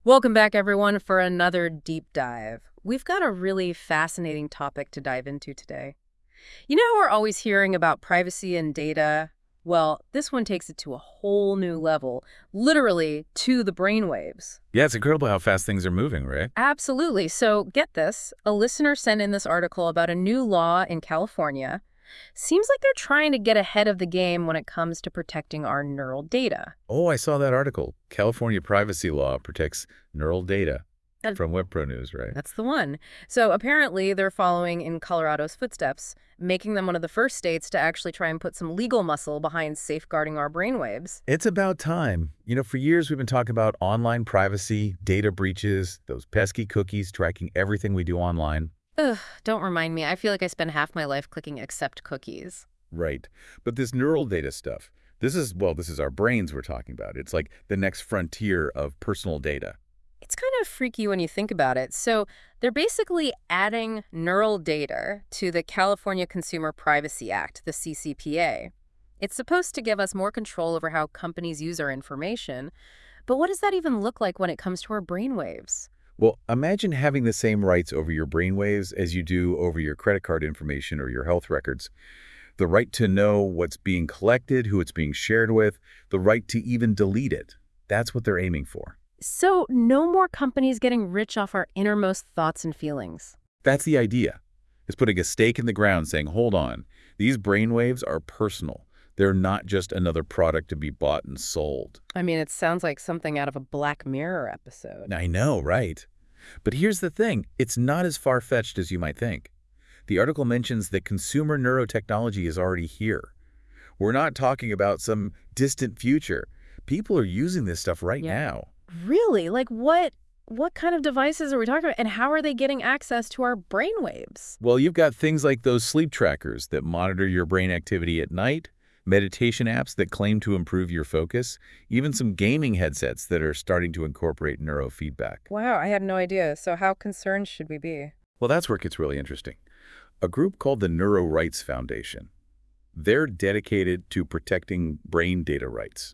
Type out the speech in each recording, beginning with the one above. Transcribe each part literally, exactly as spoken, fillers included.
Welcome back, everyone, for another deep dive. We've got a really fascinating topic to dive into today. You know how we're always hearing about privacy and data? Well, this one takes it to a whole new level, literally to the brainwaves. Yeah, it's incredible how fast things are moving, right? Absolutely. So get this, a listener sent in this article about a new law in California. Seems like they're trying to get ahead of the game when it comes to protecting our neural data. Oh, I saw that article. California privacy law protects neural data Uh, from WebPro News, right? That's the one. So apparently they're following in Colorado's footsteps, making them one of the first states to actually try and put some legal muscle behind safeguarding our brainwaves. It's about time. You know, for years we've been talking about online privacy, data breaches, those pesky cookies tracking everything we do online. Ugh, don't remind me. I feel like I spend half my life clicking accept cookies. Right. But this neural data stuff, this is, well, this is our brains we're talking about. It's like the next frontier of personal data. It's kind of freaky when you think about it. So they're basically adding neural data to the California Consumer Privacy Act, the C C P A. It's supposed to give us more control over how companies use our information. But what does that even look like when it comes to our brainwaves? Well, imagine having the same rights over your brainwaves as you do over your credit card information or your health records. The right to know what's being collected, who it's being shared with, the right to even delete it. That's what they're aiming for. So no more companies getting rich off our innermost thoughts and feelings. That's the idea. It's putting a stake in the ground saying, hold on, these brainwaves are personal. They're not just another product to be bought and sold. I mean, it sounds like something out of a Black Mirror episode. I know, right? But here's the thing. It's not as far-fetched as you might think. The article mentions that consumer neurotechnology is already here. We're not talking about some distant future. People are using this stuff right Yeah. now. Really? Like what what kind of devices are we talking about? And how are they getting access to our brainwaves? Well, you've got things like those sleep trackers that monitor your brain activity at night, meditation apps that claim to improve your focus, even some gaming headsets that are starting to incorporate neurofeedback. Wow, I had no idea. So how concerned should we be? Well, that's where it gets really interesting. A group called the Neuro Rights Foundation, they're dedicated to protecting brain data rights.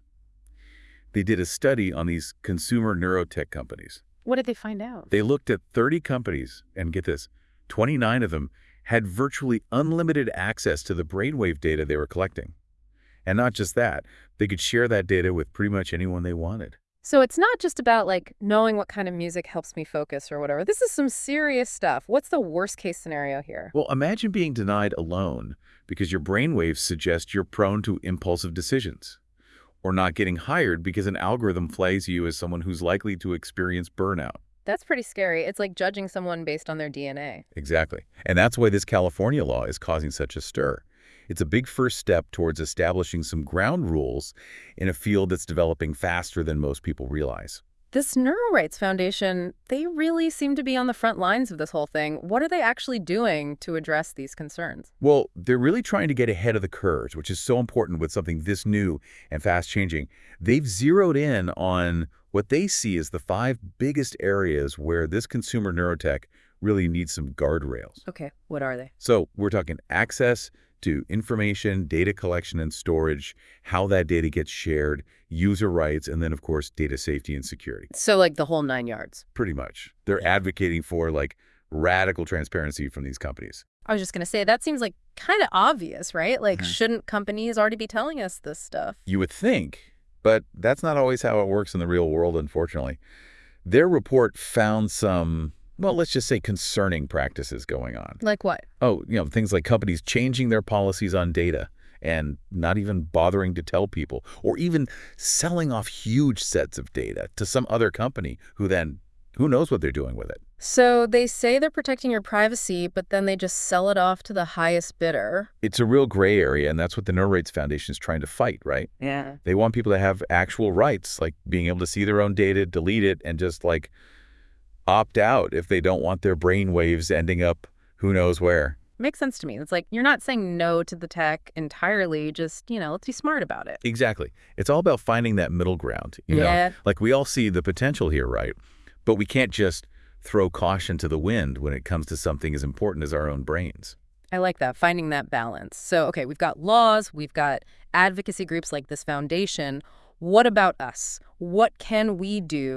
They did a study on these consumer neurotech companies. What did they find out? They looked at thirty companies, and get this, twenty-nine of them had virtually unlimited access to the brainwave data they were collecting. And not just that, they could share that data with pretty much anyone they wanted. So it's not just about like knowing what kind of music helps me focus or whatever. This is some serious stuff. What's the worst case scenario here? Well, imagine being denied a loan because your brainwaves suggest you're prone to impulsive decisions, or not getting hired because an algorithm flags you as someone who's likely to experience burnout. That's pretty scary. It's like judging someone based on their D N A. Exactly. And that's why this California law is causing such a stir. It's a big first step towards establishing some ground rules in a field that's developing faster than most people realize. This Neuro Rights Foundation, they really seem to be on the front lines of this whole thing. What are they actually doing to address these concerns? Well, they're really trying to get ahead of the curve, which is so important with something this new and fast-changing. They've zeroed in on what they see as the five biggest areas where this consumer neurotech really needs some guardrails. Okay, what are they? So we're talking access to information, data collection and storage, how that data gets shared, user rights, and then, of course, data safety and security. So like the whole nine yards. Pretty much. They're advocating for, like, radical transparency from these companies. I was just going to say, that seems like kind of obvious, right? Like, Mhm. shouldn't companies already be telling us this stuff? You would think, but that's not always how it works in the real world, unfortunately. Their report found some, well, let's just say concerning practices going on. Like what? Oh, you know, things like companies changing their policies on data and not even bothering to tell people, or even selling off huge sets of data to some other company who then, who knows what they're doing with it. So they say they're protecting your privacy, but then they just sell it off to the highest bidder. It's a real gray area, and that's what the Neuro Rights Foundation is trying to fight, right? Yeah. They want people to have actual rights, like being able to see their own data, delete it, and just like opt out if they don't want their brain waves ending up who knows where. Makes sense to me. It's like you're not saying no to the tech entirely, just, you know, let's be smart about it. Exactly. It's all about finding that middle ground. You Yeah. know, like we all see the potential here, right? But we can't just throw caution to the wind when it comes to something as important as our own brains. I like that, finding that balance. So, okay, we've got laws, we've got advocacy groups like this foundation. What about us? What can we do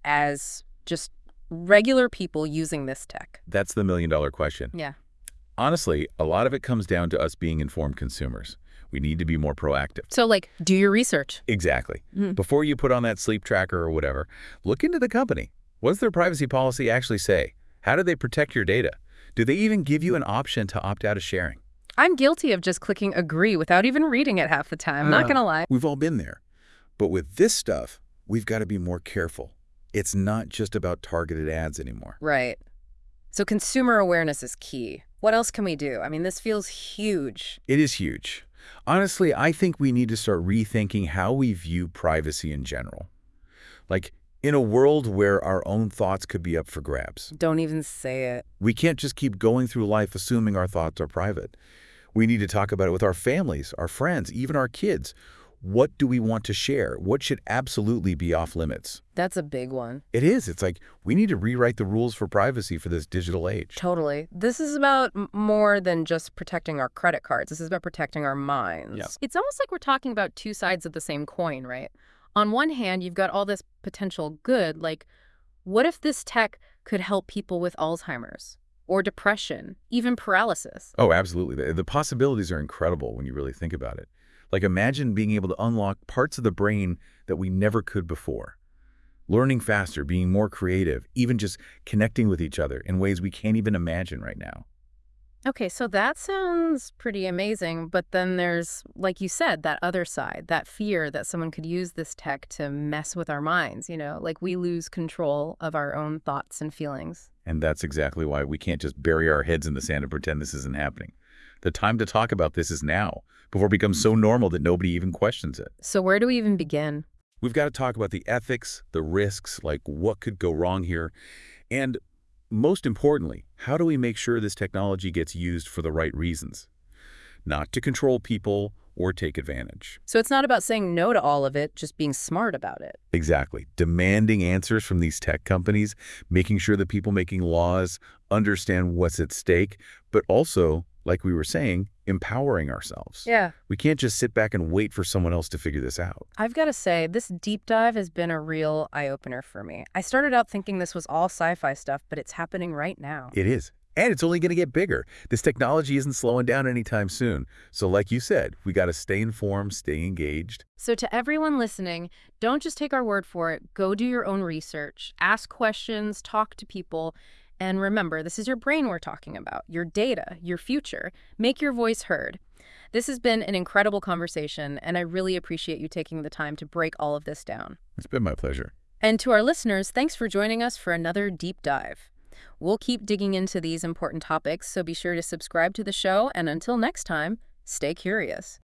as just regular people using this tech? That's the million-dollar question. Yeah. Honestly, a lot of it comes down to us being informed consumers. We need to be more proactive. So, like, do your research. Exactly. Mhm. Before you put on that sleep tracker or whatever, look into the company. What does their privacy policy actually say? How do they protect your data? Do they even give you an option to opt out of sharing? I'm guilty of just clicking agree without even reading it half the time. Not Uh, gonna lie. We've all been there. But with this stuff, we've got to be more careful. It's not just about targeted ads anymore. Right. So consumer awareness is key. What else can we do? I mean, this feels huge. It is huge. Honestly, I think we need to start rethinking how we view privacy in general. Like, in a world where our own thoughts could be up for grabs, Don't even say it. we can't just keep going through life assuming our thoughts are private. We need to talk about it with our families, our friends, even our kids. What do we want to share? What should absolutely be off limits? That's a big one. It is. It's like we need to rewrite the rules for privacy for this digital age. Totally. This is about m- more than just protecting our credit cards. This is about protecting our minds. Yeah. It's almost like we're talking about two sides of the same coin, right? On one hand, you've got all this potential good, like what if this tech could help people with Alzheimer's or depression, even paralysis? Oh, absolutely. The, the possibilities are incredible when you really think about it. Like imagine being able to unlock parts of the brain that we never could before. Learning faster, being more creative, even just connecting with each other in ways we can't even imagine right now. Okay, so that sounds pretty amazing, but then there's, like you said, that other side, that fear that someone could use this tech to mess with our minds, you know, like we lose control of our own thoughts and feelings. And that's exactly why we can't just bury our heads in the sand and pretend this isn't happening. The time to talk about this is now, before it becomes so normal that nobody even questions it. So where do we even begin? We've got to talk about the ethics, the risks, like what could go wrong here, and most importantly, how do we make sure this technology gets used for the right reasons? Not to control people or take advantage. So it's not about saying no to all of it, just being smart about it. Exactly. Demanding answers from these tech companies, making sure that people making laws understand what's at stake, but also, like we were saying, empowering ourselves. Yeah. We can't just sit back and wait for someone else to figure this out. I've got to say, this deep dive has been a real eye-opener for me. I started out thinking this was all sci-fi stuff, but it's happening right now. It is. And it's only going to get bigger. This technology isn't slowing down anytime soon. So like you said, we got to stay informed, stay engaged. So to everyone listening, don't just take our word for it. Go do your own research. Ask questions, talk to people. And remember, this is your brain we're talking about, your data, your future. Make your voice heard. This has been an incredible conversation, and I really appreciate you taking the time to break all of this down. It's been my pleasure. And to our listeners, thanks for joining us for another deep dive. We'll keep digging into these important topics, so be sure to subscribe to the show, and until next time, stay curious.